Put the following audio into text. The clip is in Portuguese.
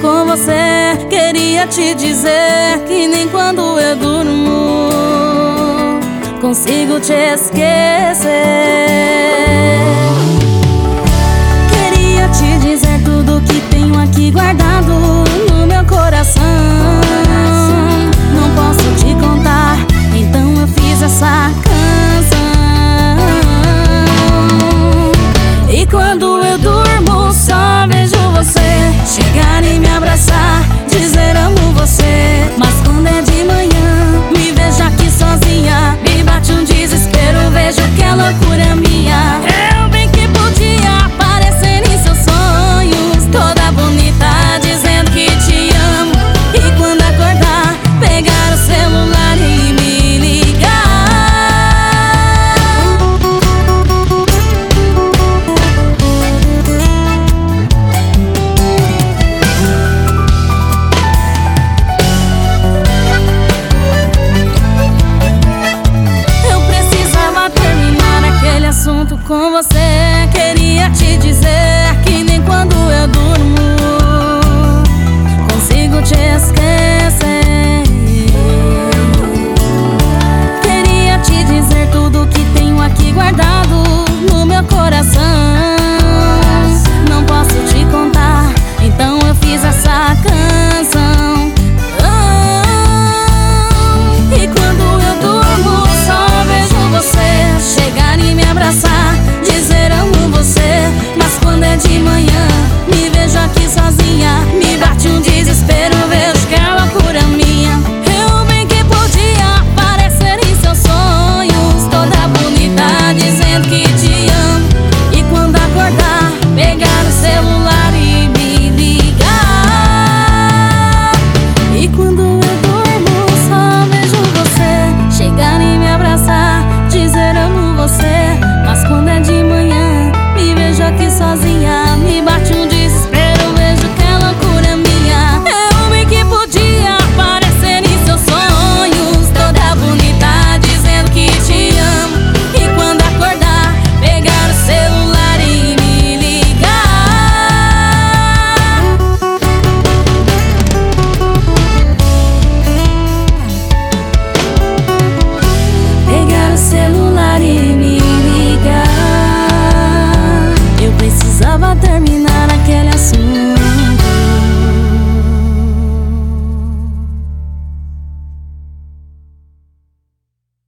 com você. Queria te dizer que nem quando eu durmo consigo te esquecer. Queria te dizer tudo que tenho aqui guardado no meu coração. Não posso te contar, então eu fiz essa canção. E quando eu durmo só vejo você chegar e me abraçar, dizer amo você. Mas quando é de manhã, me vejo aqui sozinha, me bate um desespero, vejo que a loucura é minha. Eu bem que podia aparecer em seus sonhos, toda bonita, dizendo que te amo. E quando acordar, pegar o celular e me ligar. Eu precisava terminar aquele assunto com você.